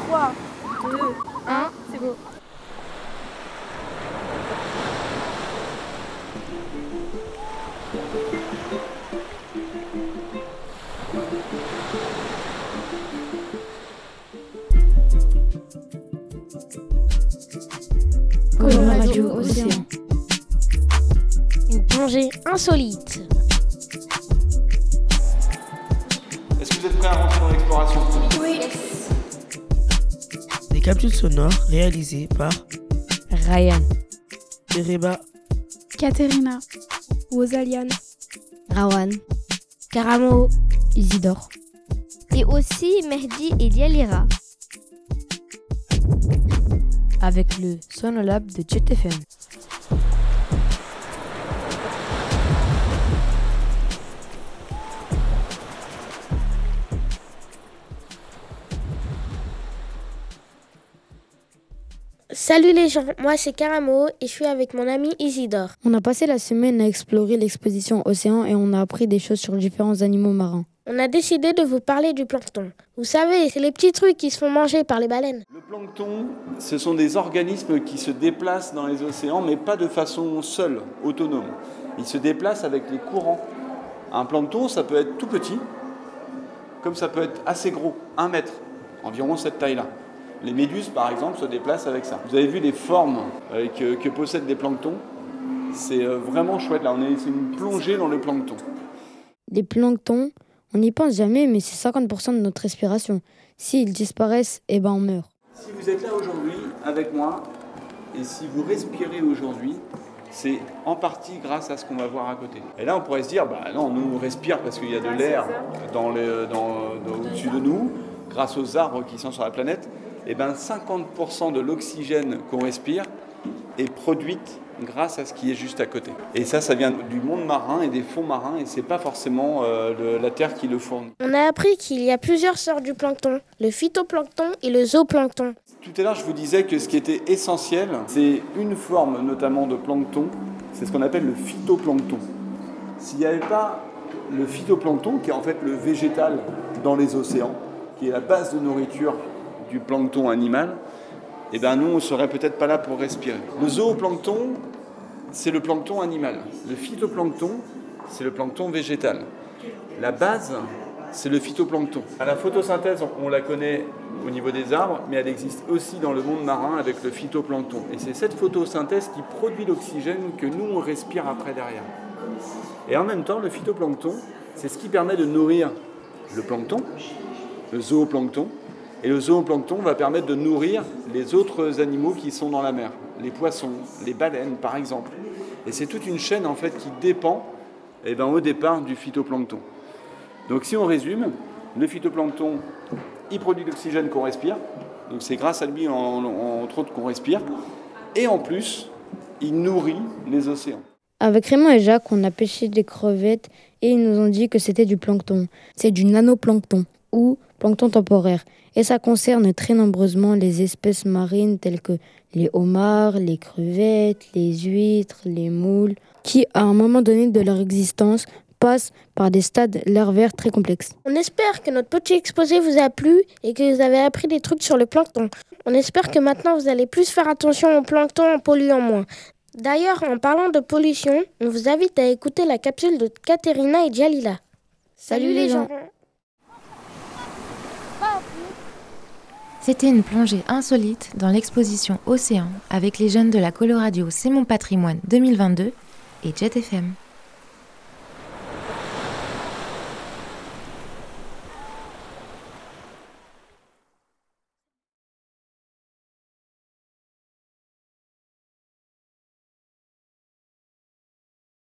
3, 2, 1, c'est bon. Coloradio Océan. Une plongée insolite. Est-ce que vous êtes prêts à rentrer dans l'exploration ? Oui. Des capsules sonores réalisées par Ryan, Ereba, Katerina, Wozalian, Rawan, Karamo, Isidore. Et aussi Mehdi et Dialira. Avec le Sonolab de Jet FM. Salut les gens, moi c'est Karamo et je suis avec mon ami Isidore. On a passé la semaine à explorer l'exposition Océan et on a appris des choses sur différents animaux marins. On a décidé de vous parler du plancton. Vous savez, c'est les petits trucs qui se font manger par les baleines. Le plancton, ce sont des organismes qui se déplacent dans les océans, mais pas de façon seule, autonome. Ils se déplacent avec les courants. Un plancton, ça peut être tout petit, comme ça peut être assez gros, 1 mètre, environ cette taille-là. Les méduses, par exemple, se déplacent avec ça. Vous avez vu les formes que possèdent des planctons ? C'est vraiment chouette, là. C'est une plongée dans le plancton. Les planctons, on n'y pense jamais, mais c'est 50% de notre respiration. S'ils disparaissent, on meurt. Si vous êtes là aujourd'hui avec moi, et si vous respirez aujourd'hui, c'est en partie grâce à ce qu'on va voir à côté. Et là, on pourrait se dire, non, nous on respire parce qu'il y a de l'air au-dessus de nous, grâce aux arbres qui sont sur la planète. 50% de l'oxygène qu'on respire est produite grâce à ce qui est juste à côté. Et ça vient du monde marin et des fonds marins, et c'est pas forcément la Terre qui le fournit. On a appris qu'il y a plusieurs sortes du plancton, le phytoplancton et le zooplancton. Tout à l'heure, je vous disais que ce qui était essentiel, c'est une forme notamment de plancton, c'est ce qu'on appelle le phytoplancton. S'il n'y avait pas le phytoplancton, qui est en fait le végétal dans les océans, qui est la base de nourriture du plancton animal, nous, on ne serait peut-être pas là pour respirer. Le zooplancton, c'est le plancton animal. Le phytoplancton, c'est le plancton végétal. La base, c'est le phytoplancton. La photosynthèse, on la connaît au niveau des arbres, mais elle existe aussi dans le monde marin avec le phytoplancton. Et c'est cette photosynthèse qui produit l'oxygène que nous, on respire après derrière. Et en même temps, le phytoplancton, c'est ce qui permet de nourrir le plancton, le zooplancton. Et le zooplancton va permettre de nourrir les autres animaux qui sont dans la mer, les poissons, les baleines par exemple. Et c'est toute une chaîne en fait qui dépend au départ du phytoplancton. Donc si on résume, le phytoplancton, il produit l'oxygène qu'on respire, donc c'est grâce à lui entre autres qu'on respire, et en plus, il nourrit les océans. Avec Raymond et Jacques, on a pêché des crevettes et ils nous ont dit que c'était du plancton. C'est du nanoplancton ou plancton temporaire. Et ça concerne très nombreusement les espèces marines telles que les homards, les crevettes, les huîtres, les moules, qui à un moment donné de leur existence passent par des stades larvaires très complexes. On espère que notre petit exposé vous a plu et que vous avez appris des trucs sur le plancton. On espère que maintenant vous allez plus faire attention au plancton en polluant moins. D'ailleurs, en parlant de pollution, on vous invite à écouter la capsule de Katerina et Djalila. Salut les gens. C'était une plongée insolite dans l'exposition Océan avec les jeunes de la Coloradio C'est mon patrimoine 2022 et Jet FM.